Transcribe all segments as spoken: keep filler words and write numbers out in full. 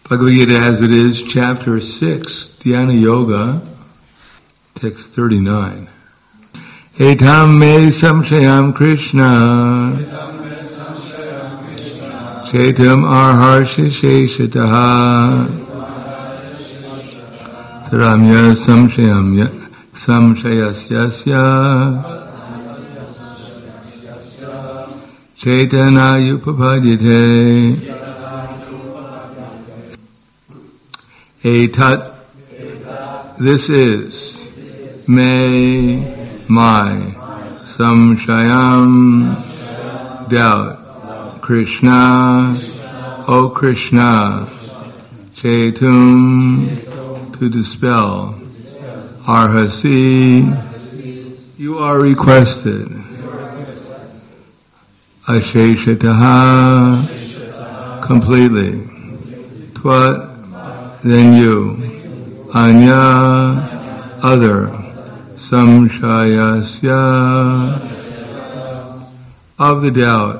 Bhagavad Gita as it is, chapter six, Dhyana Yoga, text thirty-nine. Etam me samshayam Krishna, Chetam arharshi sheshataha, Saramya samshayam samshayasyasya, Chaitanya upapadhyate. Etat, this is, me, my, samshayam, doubt, Krishna, O Krishna, Chetum, to dispel, Arhasi, you are requested, Asheshataha, completely, Tvat, then you, Anya, other, Samshayasya, of the doubt,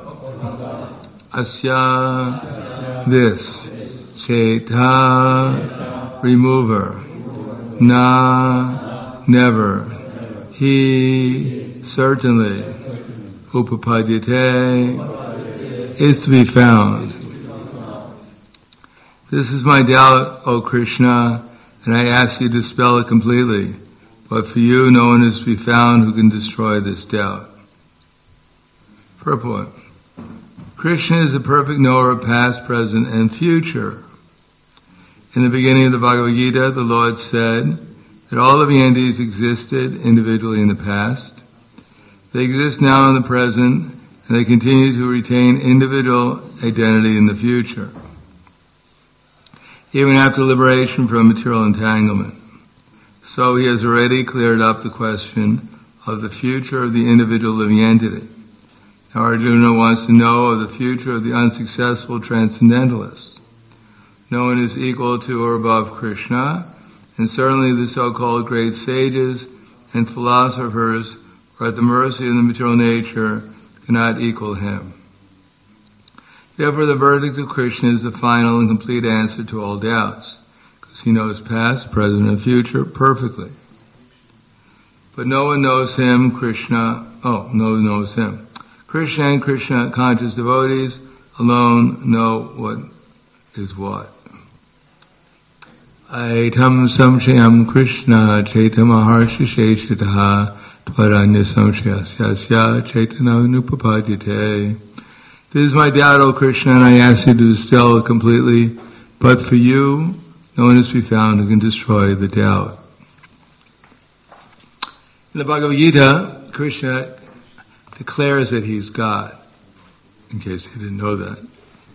Asya, this, Cheta, remover, Na, never, He, certainly, Upapadhyate, is to be found. This is my doubt, O Krishna, and I ask you to dispel it completely. But for you, no one is to be found who can destroy this doubt. Purport. Krishna is the perfect knower of past, present, and future. In the beginning of the Bhagavad Gita, the Lord said that all of the entities existed individually in the past. They exist now in the present, and they continue to retain individual identity in the future, even after liberation from material entanglement. So he has already cleared up the question of the future of the individual living entity. Now Arjuna wants to know of the future of the unsuccessful transcendentalist. No one is equal to or above Krishna, and certainly the so-called great sages and philosophers who are at the mercy of the material nature cannot equal him. Therefore, the verdict of Krishna is the final and complete answer to all doubts, because he knows past, present, and future perfectly. But no one knows him, Krishna, oh, no one knows him. Krishna and Krishna conscious devotees alone know what is what. Aitam samshayam Krishna chaitam aharshi sheshataha tvaranya samshayasyasya chaitanya upapadhyate. This is my doubt, O Krishna, and I ask you to dispel it completely. But for you, no one is to be found who can destroy the doubt. In the Bhagavad Gita, Krishna declares that he's God, in case you didn't know that.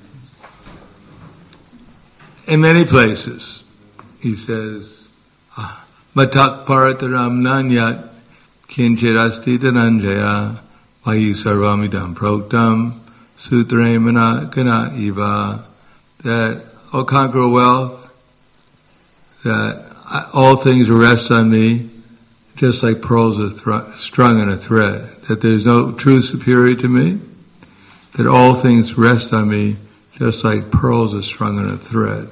In many places, he says, Matak parataram nanyat kinchirasti dhananjaya vayi sarvamidam proktam Sutramana Gana Eva, that, O conqueror wealth, that all things rest on me, just like pearls are thr- strung on a thread, that there's no truth superior to me, that all things rest on me, just like pearls are strung on a thread.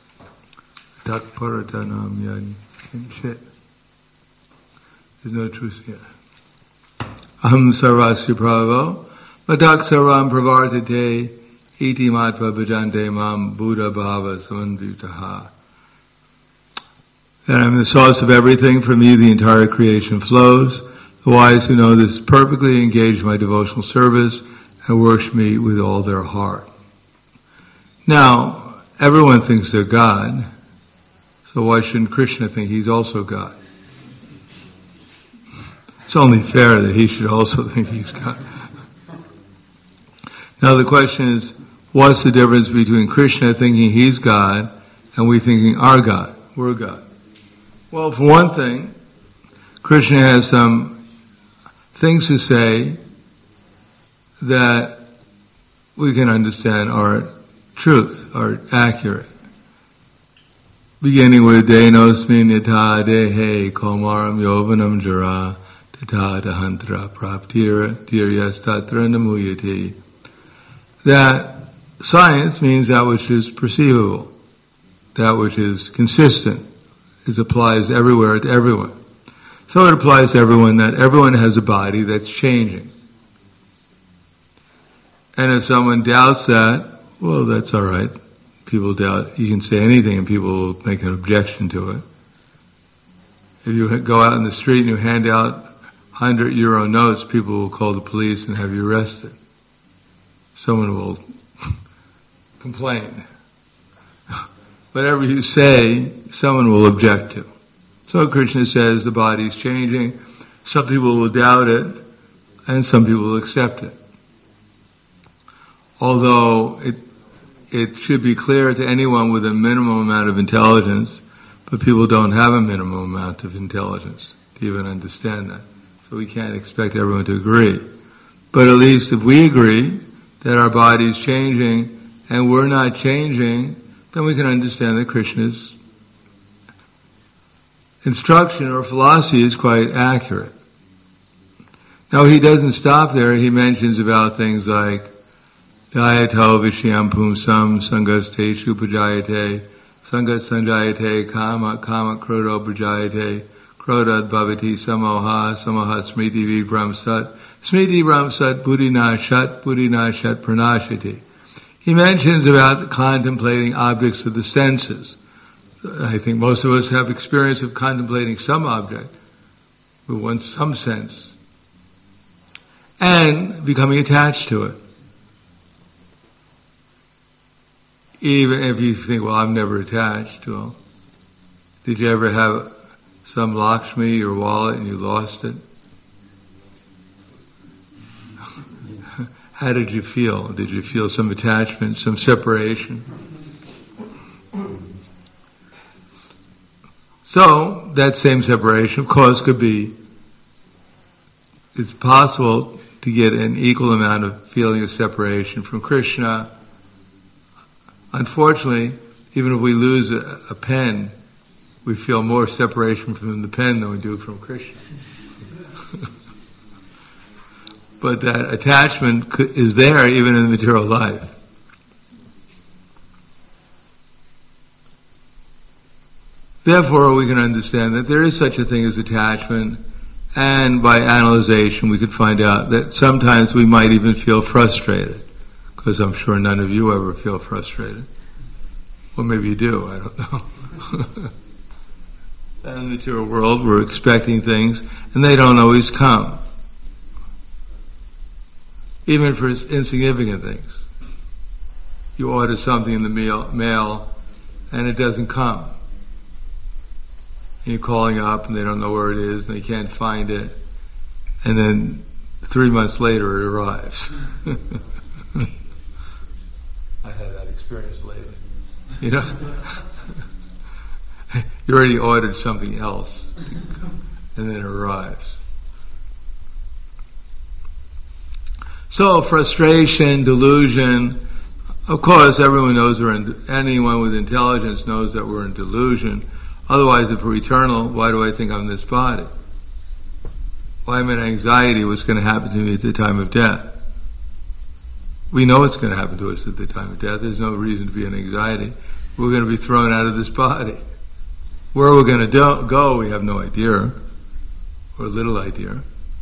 There's no truth here. Aham sarvasya prabhavo, Madak saram pravartate iti matva bhajante mam buddha bhava samanditaha. That I'm the source of everything, from me the entire creation flows. The wise who know this perfectly engage in my devotional service and worship me with all their heart. Now, everyone thinks they're God, so why shouldn't Krishna think he's also God? It's only fair that he should also think he's God. Now the question is, what's the difference between Krishna thinking he's God and we thinking our God, we're God? Well, for one thing, Krishna has some things to say that we can understand are truth, are accurate. Beginning with Denosmin yata dehe komaram yovanam jara tata dahantra praptira diryastatra namuyati. That science means that which is perceivable. that which is consistent. It applies everywhere to everyone. So it applies to everyone that everyone has a body that's changing. And if someone doubts that, well, that's all right. People doubt. You can say anything and people will make an objection to it. If you go out in the street and you hand out one hundred euro notes, people will call the police and have you arrested. Someone will complain. Whatever you say, someone will object to. So Krishna says the body is changing. Some people will doubt it, and some people will accept it. Although it it should be clear to anyone with a minimum amount of intelligence, but people don't have a minimum amount of intelligence to even understand that. So we can't expect everyone to agree. But at least if we agree that our body is changing and we're not changing, then we can understand that Krishna's instruction or philosophy is quite accurate. Now he doesn't stop there. He mentions about things like Dayato Vishyam Pumsam Sangasteshu Pajayate Sangat Sanjayate Kama Kama Krodo Pajayate Krodad Bhavati Samoha Samoha Smriti Vibramsat Smriti Vibramsat Buddhi Nashat Buddhi Nashat Pranashati. He mentions about contemplating objects of the senses. I think most of us have experience of contemplating some object with one some sense and becoming attached to it. Even if you think, well, I'm never attached to it. Did you ever have some Lakshmi or wallet and you lost it? How did you feel? Did you feel some attachment, some separation? So, that same separation, of course, could be, it's possible to get an equal amount of feeling of separation from Krishna. Unfortunately, even if we lose a, a pen, we feel more separation from the pen than we do from Krishna. But that attachment is there even in the material life. Therefore, we can understand that there is such a thing as attachment, and by analyzation we could find out that sometimes we might even feel frustrated, because I'm sure none of you ever feel frustrated. Well, maybe you do, I don't know. In the material world, we're expecting things, and they don't always come. Even for insignificant things. You order something in the mail, mail and it doesn't come. And you're calling up and they don't know where it is and they can't find it. And then three months later it arrives. I had that experience lately. You know? You already ordered something else and then it arrives. So frustration, delusion, of course everyone knows we're in, anyone with intelligence knows that we're in delusion. Otherwise, if we're eternal, why do I think I'm this body? Why am I in anxiety what's going to happen to me at the time of death? We know what's going to happen to us at the time of death. There's no reason to be in anxiety. We're going to be thrown out of this body. Where we're going to do- go, we have no idea, or little idea.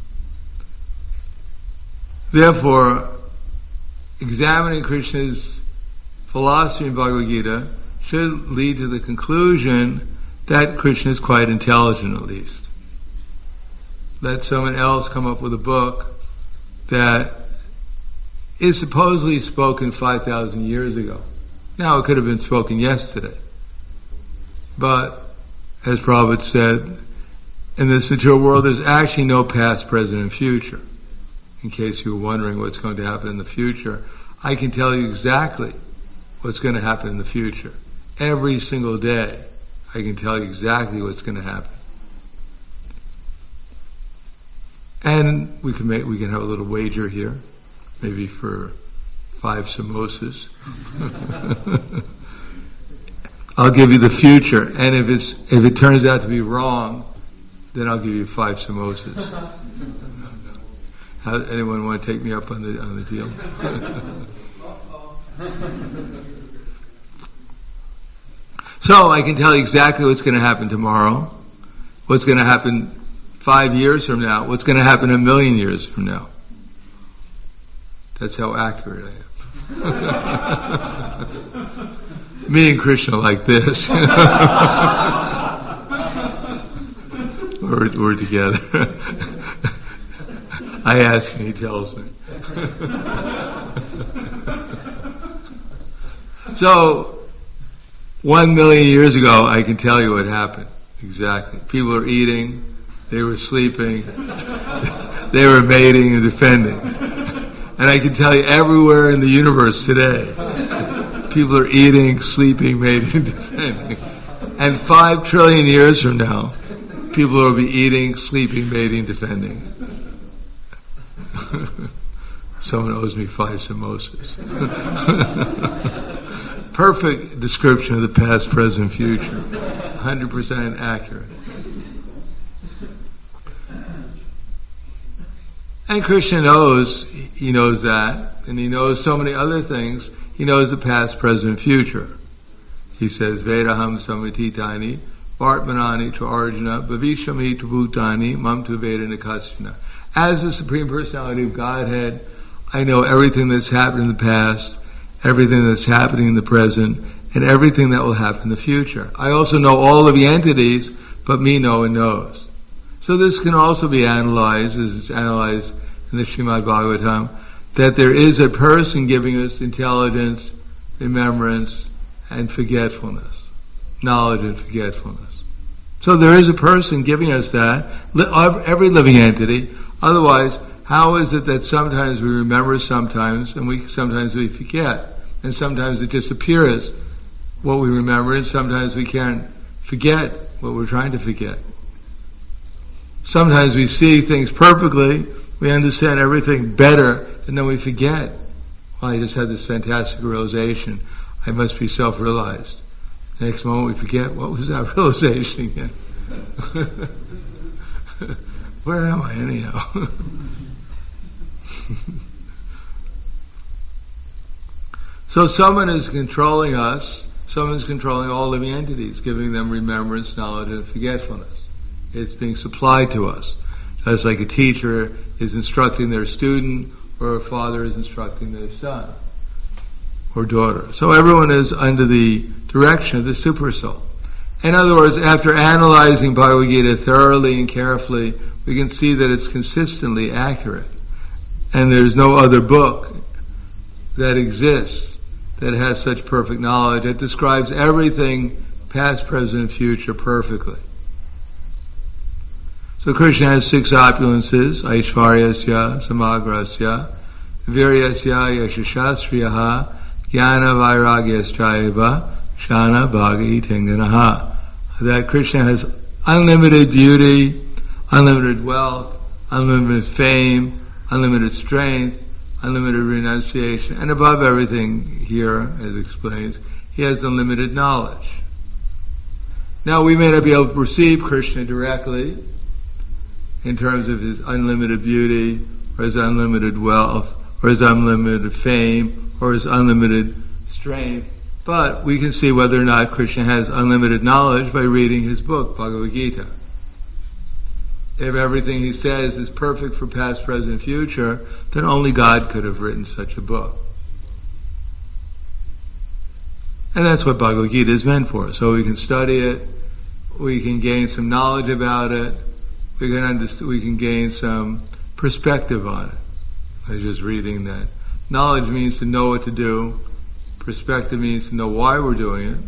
Therefore, examining Krishna's philosophy in Bhagavad Gita should lead to the conclusion that Krishna is quite intelligent, at least. Let someone else come up with a book that is supposedly spoken five thousand years ago. Now, it could have been spoken yesterday. But, as Prabhupada said, in this material world, there's actually no past, present, and future. In case you were wondering what's going to happen in the future, I can tell you exactly what's going to happen in the future. Every single day, I can tell you exactly what's going to happen. And we can make, we can have a little wager here, maybe for five samosas. I'll give you the future, and if it's if it turns out to be wrong, then I'll give you five samosas. How, anyone want to take me up on the on the deal? So I can tell you exactly what's going to happen tomorrow, what's going to happen five years from now, what's going to happen a million years from now. That's how accurate I am. Me and Krishna like this. we're, we're together. I ask him, he tells me. So, one million years ago, I can tell you what happened. Exactly. People were eating, they were sleeping, they were mating and defending. And I can tell you everywhere in the universe today, people are eating, sleeping, mating, defending. And five trillion years from now, people will be eating, sleeping, mating, defending. Someone owes me five samosas. Perfect description of the past, present, future. one hundred percent accurate. And Krishna knows, he knows that, and he knows so many other things. He knows the past, present, future. He says, Vedaham samititani, vartmanani to Arjuna, bhavishami to bhutani, mam tu veda nikashana. As the Supreme Personality of Godhead, I know everything that's happened in the past, everything that's happening in the present, and everything that will happen in the future. I also know all of the entities, but me no one knows. So this can also be analyzed, as it's analyzed in the Srimad Bhagavatam, that there is a person giving us intelligence, remembrance, and forgetfulness. Knowledge and forgetfulness. So there is a person giving us that, every living entity. Otherwise, how is it that sometimes we remember sometimes, and we sometimes we forget, and sometimes it just appears what we remember, and sometimes we can't forget what we're trying to forget. Sometimes we see things perfectly, we understand everything better, and then we forget. Well, I just had this fantastic realization. I must be self-realized. Next moment we forget, what was that realization again? Where am I anyhow? So someone is controlling us, someone is controlling all living entities, giving them remembrance, knowledge, and forgetfulness. It's being supplied to us. Just like a teacher is instructing their student, or a father is instructing their son or daughter. So everyone is under the direction of the Supersoul. In other words, after analyzing Bhagavad Gita thoroughly and carefully, we can see that it's consistently accurate. And there's no other book that exists that has such perfect knowledge. It describes everything, past, present, and future, perfectly. So Krishna has six opulences: Aishvaryasya, Samagrasya, Viryasya, Yashashastriyaha, Jnana Vairagyascha, Shana Bhagi Tinganaha. That Krishna has unlimited beauty, unlimited wealth, unlimited fame, unlimited strength, unlimited renunciation, and above everything here, as explains, he has unlimited knowledge. Now we may not be able to perceive Krishna directly in terms of his unlimited beauty, or his unlimited wealth, or his unlimited fame, or his unlimited strength, but we can see whether or not Krishna has unlimited knowledge by reading his book, Bhagavad Gita. If everything he says is perfect for past, present, future, then only God could have written such a book. And that's what Bhagavad Gita is meant for. So we can study it, we can gain some knowledge about it, we can understand, we can gain some perspective on it. I was just reading that. Knowledge means to know what to do. Perspective means to know why we're doing it.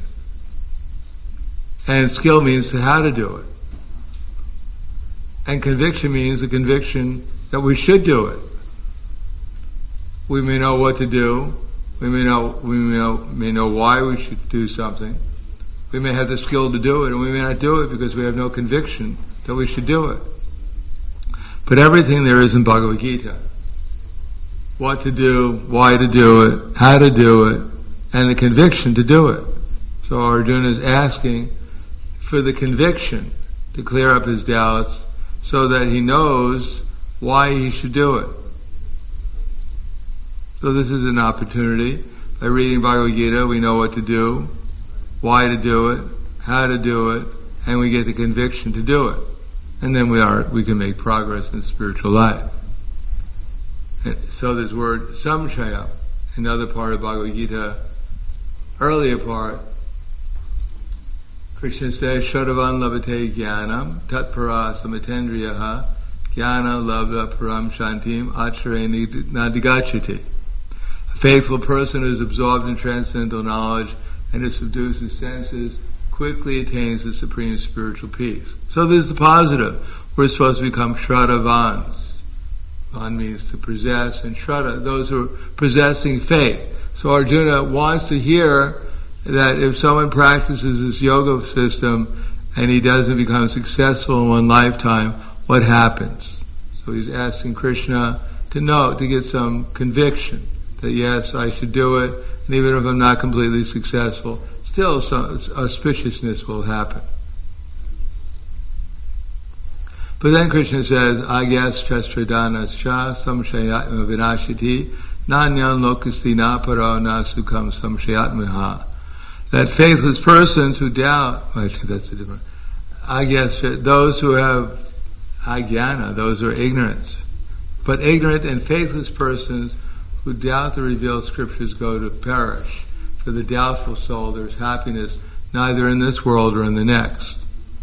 And skill means to how to do it. And conviction means the conviction that we should do it. We may know what to do. We may know, we may know, may know why we should do something. We may have the skill to do it, and we may not do it because we have no conviction that we should do it. But everything there is in Bhagavad Gita. What to do, why to do it, how to do it, and the conviction to do it. So Arjuna is asking for the conviction to clear up his doubts so that he knows why he should do it. So this is an opportunity. By reading Bhagavad Gita, we know what to do, why to do it, how to do it, and we get the conviction to do it. And then we are, we can make progress in spiritual life. And so this word samshaya, another part of Bhagavad Gita, earlier part, Krishna says, Shadavan labhate jnanam, tatpara samitendriyaha, jnana labha param shantim, achere nadigachati. A faithful person who is absorbed in transcendental knowledge and who subdues his senses quickly attains the supreme spiritual peace. So this is the positive. We're supposed to become Shradavans. Van means to possess, and Shraddha, those who are possessing faith. So Arjuna wants to hear that if someone practices this yoga system and he doesn't become successful in one lifetime, what happens? So he's asking Krishna to know, to get some conviction that yes, I should do it, and even if I'm not completely successful, still some auspiciousness will happen. But then Krishna says, Agyas chastradanas cha samshayatma vinashiti nanyan lokastina paro na sukham samshayatmaha. That faithless persons who doubt, actually that's a different, Agyas, those who have agyana, those who are ignorant. But ignorant and faithless persons who doubt the revealed scriptures go to perish. For the doubtful soul there's happiness neither in this world or in the next.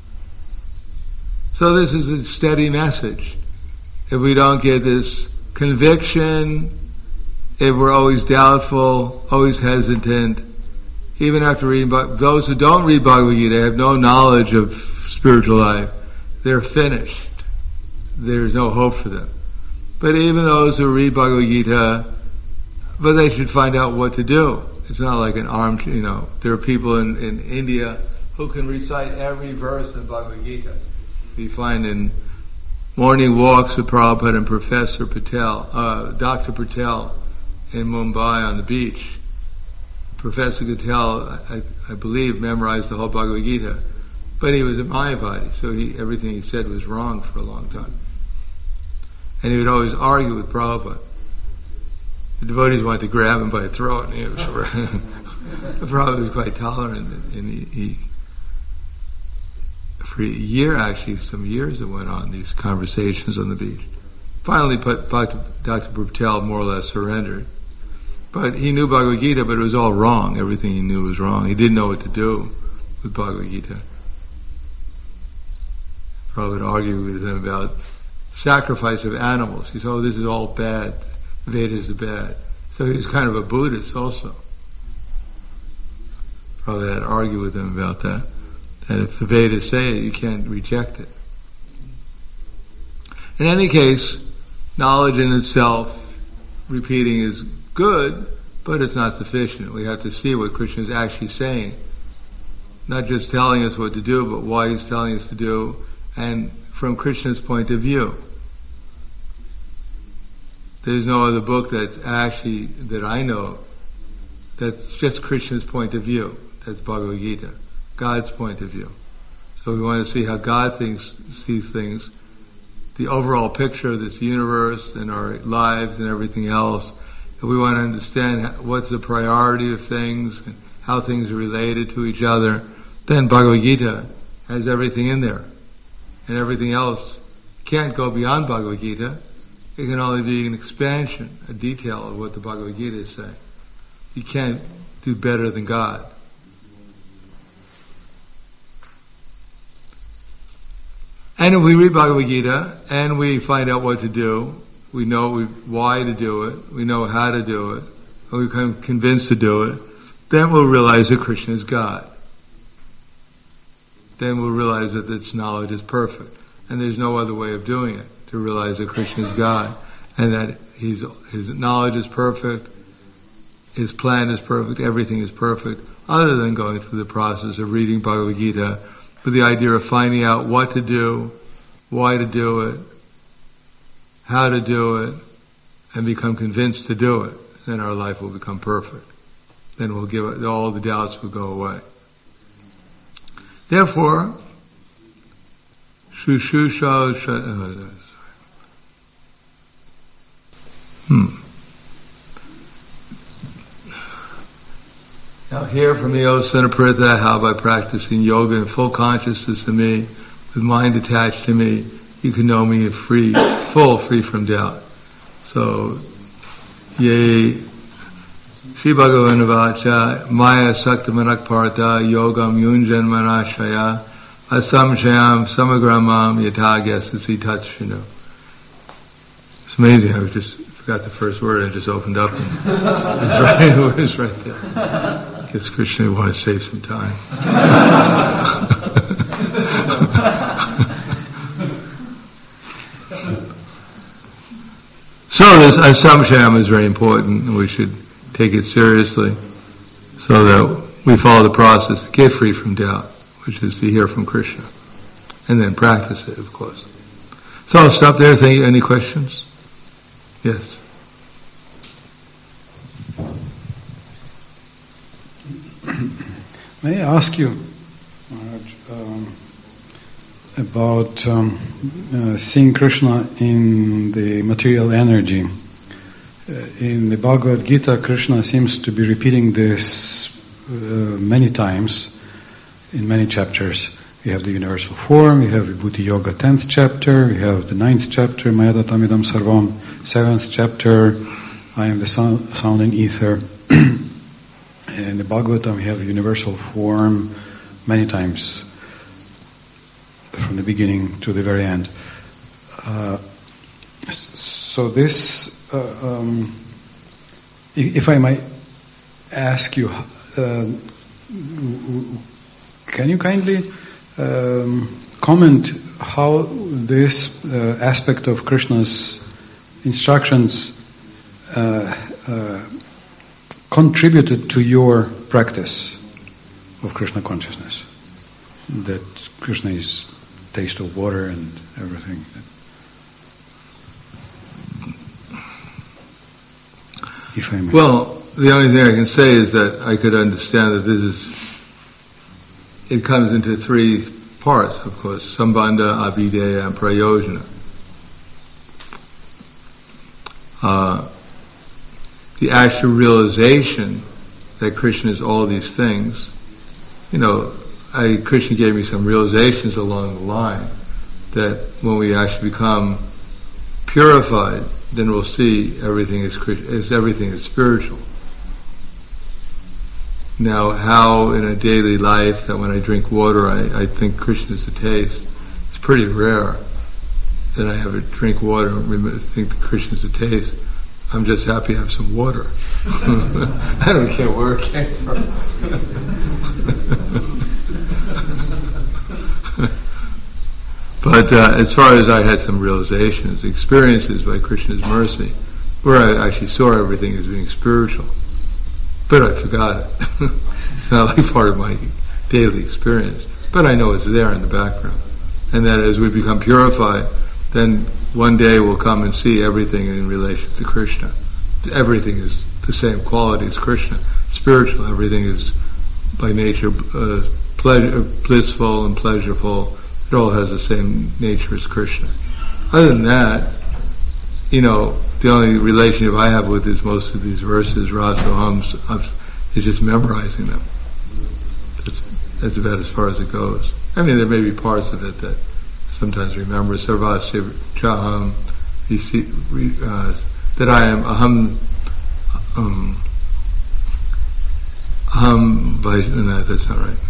So this is a steady message. If we don't get this conviction, if we're always doubtful, always hesitant, even after reading, those who don't read Bhagavad Gita have no knowledge of spiritual life, they're finished. There's no hope for them. But even those who read Bhagavad Gita, but they should find out what to do. It's not like an arm, you know, there are people in, in India who can recite every verse in Bhagavad Gita. We find in morning walks with Prabhupada and Professor Patel, uh, Doctor Patel in Mumbai on the beach. Professor Patel, I, I believe, memorized the whole Bhagavad Gita. But he was a Mayavadi, so he, everything he said was wrong for a long time. And he would always argue with Prabhupada. The devotees wanted to grab him by the throat, and he was Prabhupada was quite tolerant, and he, he for a year, actually, some years it went on, these conversations on the beach. Finally, Doctor Patel more or less surrendered. But he knew Bhagavad Gita, but it was all wrong. Everything he knew was wrong. He didn't know what to do with Bhagavad Gita. Prabhupada would argue with him about sacrifice of animals. He said, oh, this is all bad. Vedas are bad. So he was kind of a Buddhist also. Prabhupada had to argue with him about that. That if the Vedas say it, you can't reject it. In any case, knowledge in itself, repeating is good, but it's not sufficient. We have to see what Krishna is actually saying. Not just telling us what to do, but why he's telling us to do, and from Krishna's point of view. There's no other book that's actually, that I know, that's just Krishna's point of view. That's Bhagavad Gita. God's point of view. So we want to see how God thinks, sees things, the overall picture of this universe and our lives and everything else. If we want to understand what's the priority of things and how things are related to each other, then Bhagavad Gita has everything in there. And everything else can't go beyond Bhagavad Gita. It can only be an expansion, a detail of what the Bhagavad Gita is saying. You can't do better than God. And if we read Bhagavad Gita and we find out what to do, we know we, why to do it, we know how to do it, and we become convinced to do it, then we'll realize that Krishna is God. Then we'll realize that this knowledge is perfect. And there's no other way of doing it, to realize that Krishna is God, and that he's, his knowledge is perfect, his plan is perfect, everything is perfect, other than going through the process of reading Bhagavad Gita with the idea of finding out what to do, why to do it, how to do it, and become convinced to do it. Then our life will become perfect. Then we'll give it, all the doubts will go away. Therefore, Shushusha, uh, hmm. Now hear from me, O son of Pritha, how by practicing yoga in full consciousness of me, with mind attached to me, you can know me free, full, free from doubt. So, ye Shri Bhagavan Vacha, Maya Saktamanak Partha, Yogam Yunjan Manashaya, Asamshayam Samagramam Yatagyasasi Tatshino. It's amazing, I just forgot the first word, I just opened up and it was right, it was right there. I guess Krishna would want to save some time. So this asamshayam is very important, and we should take it seriously so that we follow the process to get free from doubt, which is to hear from Krishna, and then practice it, of course. So I'll stop there. Thank you. Any questions? Yes. May I ask you, Maharaj, um, about um, uh, seeing Krishna in the material energy? Uh, in the Bhagavad Gita, Krishna seems to be repeating this uh, many times in many chapters. We have the universal form, we have Vibhuti Yoga tenth chapter, we have the ninth chapter, Mayadatamidam Sarvam, seventh chapter, I am the sound, sound and ether. In the Bhagavatam we have universal form many times, from the beginning to the very end. Uh, so this, uh, um, if I might ask you, uh, can you kindly um, comment how this uh, aspect of Krishna's instructions uh, uh, contributed to your practice of Krishna consciousness? That Krishna is taste of water and everything. If I may. Well, the only thing I can say is that I could understand that this is, it comes into three parts, of course, Sambandha, Abhideya, and Prayojana. Uh, the actual realization that Krishna is all these things, you know, I, Krishna gave me some realizations along the line that when we actually become purified, then we'll see everything is as everything is spiritual. Now, how in a daily life that when I drink water, I, I think Krishna is the taste, it's pretty rare that I have a drink water and think that Krishna is the taste. I'm just happy I have some water. I don't care where it came from. But uh, as far as I had some realizations, experiences by Krishna's mercy, where I actually saw everything as being spiritual, but I forgot it. It's not like part of my daily experience, but I know it's there in the background. And that as we become purified, then one day we'll come and see everything in relation to Krishna. Everything is the same quality as Krishna. Spiritual, everything is by nature uh, pleasure, blissful and pleasurable. It all has the same nature as Krishna. Other than that, you know, the only relationship I have with is most of these verses, Rasohams, is just memorizing them. That's, that's about as far as it goes. I mean, there may be parts of it that sometimes remember. Sarvasya Chaham, uh, that I am Aham, um, Aham, no, that's not right.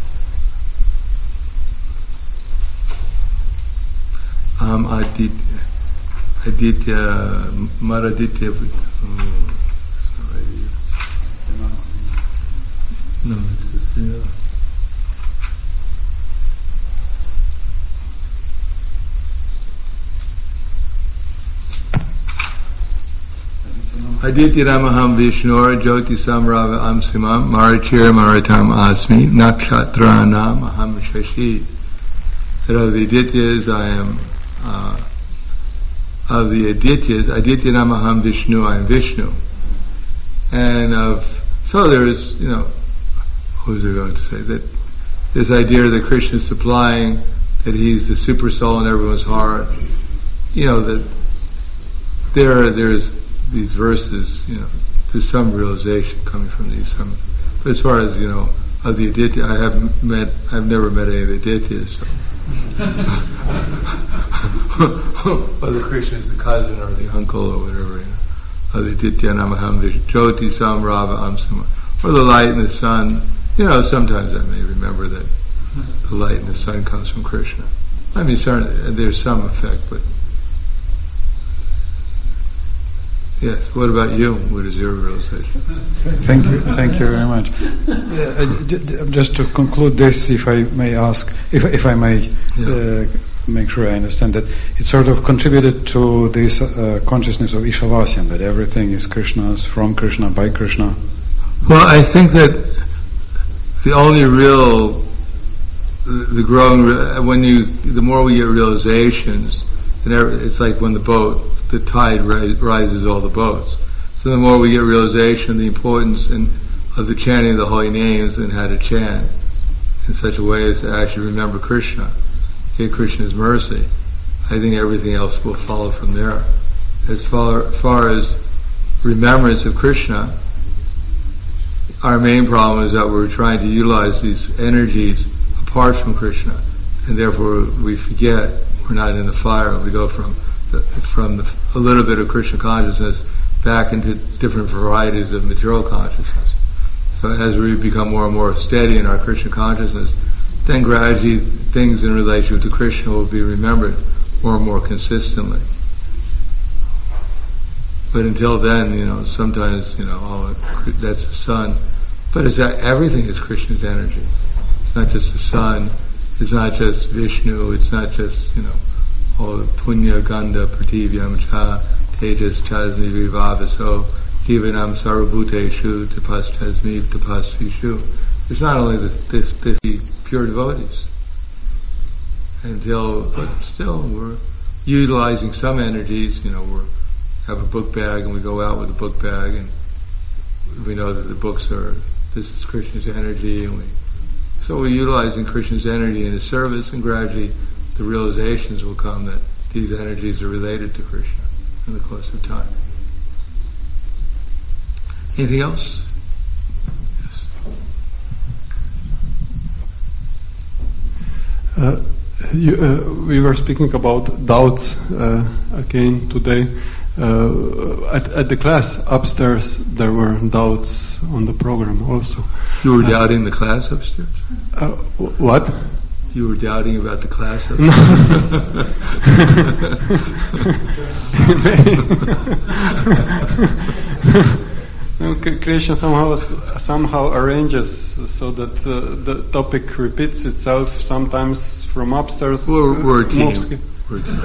Aham Aditya, Aditya, Maraditya, um, no, it's just, yeah. Aditya Ramaham Vishnur Jyoti Samrava Amsimam Marichir Maritam Asmi Nakshatra Nam Aham Shashi. That of the Adityas I am uh, of the Adityas, Aditya Ramaham Vishnu, I am Vishnu. And of so there is, you know, what was I going to say? That this idea that Krishna is supplying, that he's the super soul in everyone's heart, you know, that there there's these verses, you know, there's some realization coming from these, some But as far as, you know, of the Aditya, I haven't met, I've never met any of the Adityas, so. Whether Krishna is the cousin or the uncle or whatever, you know. Of the Aditya Namaham Jyoti Sam Rava Amsama. Or the light and the sun. You know, sometimes I may remember that the light and the sun comes from Krishna. I mean, certainly, there's some effect, but yes. What about you? What is your realization? Thank you. Thank you very much. Uh, just to conclude this, if I may ask, if if I may yeah. uh, make sure I understand that, it sort of contributed to this uh, consciousness of Ishavasyan, that everything is Krishna's, from Krishna, by Krishna. Well, I think that the only real The growing, when you, the more we get realizations, and it's like when the boat, the tide rises all the boats. So the more we get realization, the importance in, of the chanting of the holy names and how to chant in such a way as to actually remember Krishna, get Krishna's mercy. I think everything else will follow from there. As far, far as remembrance of Krishna, our main problem is that we're trying to utilize these energies apart from Krishna, and therefore we forget, we're not in the fire. We go from the, from the, a little bit of Krishna consciousness back into different varieties of material consciousness. So as we become more and more steady in our Krishna consciousness, then gradually things in relation to Krishna will be remembered more and more consistently. But until then, you know, sometimes, you know, oh, that's the sun. But it's that everything is Krishna's energy. It's not just the sun, it's not just Vishnu, it's not just, you know, oh, Punya Gandha Prativyam Cha Tejas Chasmi Vivavaso Jivanam Sarvabhuteshu Tapas Chasmi Tapas Vishu. It's not only the, this, this pure devotees. Until, but still, we're utilizing some energies, you know, we have a book bag and we go out with a book bag and we know that the books are, this is Krishna's energy, and we So we're utilizing Krishna's energy in his service, and gradually the realizations will come that these energies are related to Krishna in the course of time. Anything else? Yes. Uh, you, uh, we were speaking about doubts uh, again today. Uh, at, at the class upstairs, there were doubts on the program also. You were uh, doubting the class upstairs? Uh, what? You were doubting about the class upstairs? No. Krishna somehow somehow arranges so that uh, the topic repeats itself sometimes from upstairs. We're, we're a team. We're a team.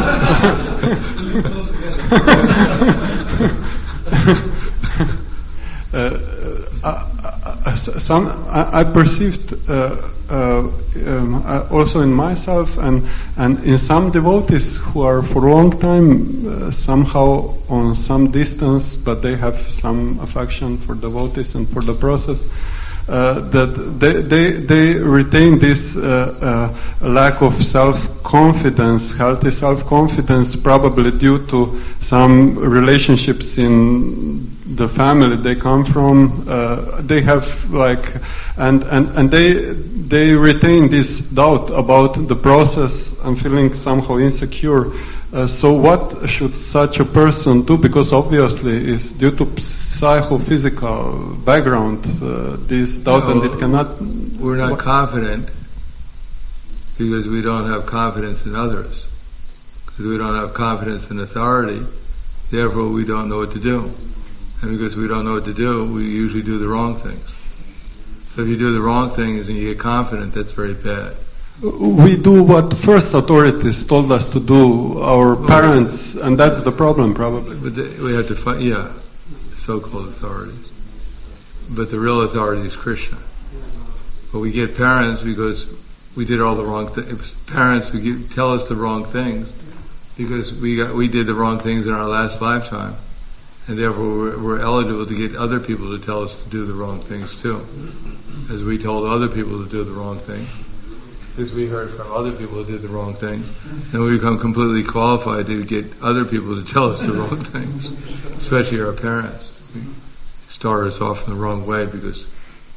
uh, uh, uh, some I, I perceived uh, uh, um, uh, also in myself and and in some devotees who are for a long time uh, somehow on some distance, but they have some affection for devotees and for the process. Uh, that they, they they retain this uh, uh, lack of self-confidence, healthy self-confidence, probably due to some relationships in the family they come from. Uh, they have like, and, and, and they they retain this doubt about the process and feeling somehow insecure. Uh, so what should such a person do? Because obviously it's due to psychophysical background, uh, this doubt, no, and it cannot... We're not confident because we don't have confidence in others. Because we don't have confidence in authority, therefore we don't know what to do. And because we don't know what to do, we usually do the wrong things. So if you do the wrong things and you get confident, that's very bad. We do what first authorities told us to do, our well, parents, and that's the problem probably. But the, we have to find, yeah, so-called authorities. But the real authority is Krishna. But we get parents because we did all the wrong things. Parents who give, tell us the wrong things because we got, we did the wrong things in our last lifetime. And therefore we're, we're eligible to get other people to tell us to do the wrong things too. As we told other people to do the wrong thing. Because we heard from other people who did the wrong thing, then we become completely qualified to get other people to tell us the wrong things, especially our parents. They start us off in the wrong way because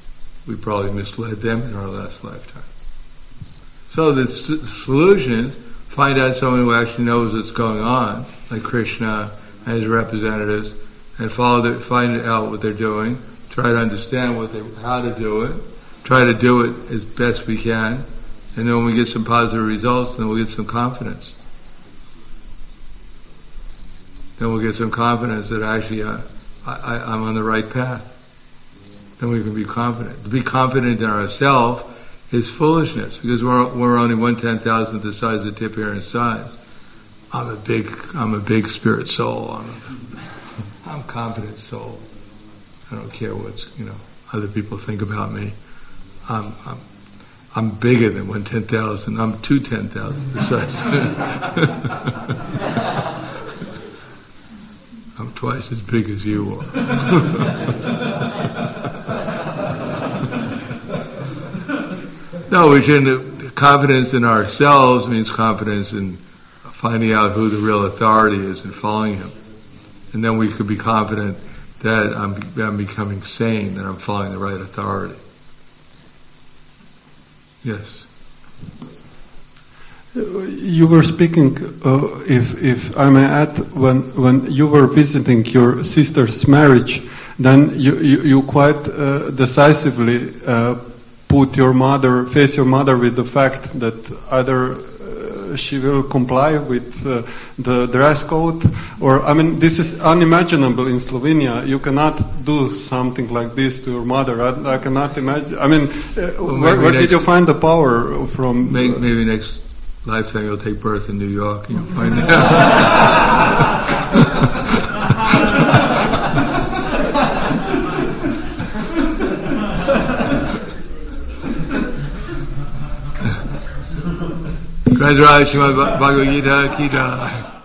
we probably misled them in our last lifetime. So the s- solution, find out someone who actually knows what's going on, like Krishna and his representatives, and follow the, find out what they're doing, try to understand what they, how to do it, try to do it as best we can, and then when we get some positive results, then we'll get some confidence. Then we'll get some confidence that actually uh, I, I, I'm on the right path. Then we can be confident. To be confident in ourselves is foolishness, because we're we're only one ten thousandth the size of tip hair in size. I'm a big I'm a big spirit soul. I'm a, I'm a confident soul. I don't care what you know other people think about me. I'm I'm I'm bigger than one ten thousand. I'm two ten thousand the size. I'm twice as big as you are. No, we shouldn't. Confidence in ourselves means confidence in finding out who the real authority is and following him. And then we could be confident that I'm, I'm becoming sane, that I'm following the right authority. Yes. You were speaking, uh, if if I may add, when when you were visiting your sister's marriage, then you you, you quite uh, decisively uh, put your mother, face your mother with the fact that either uh, she will comply with uh, the dress code, or I mean, this is unimaginable in Slovenia. You cannot do something like this to your mother. I, I cannot imagine. I mean, uh, well, where, where did next, you find the power from? Maybe, maybe next lifetime you'll take birth in New York and you'll find out. Grandra Srimad Bhagavad Gita Ki Jai.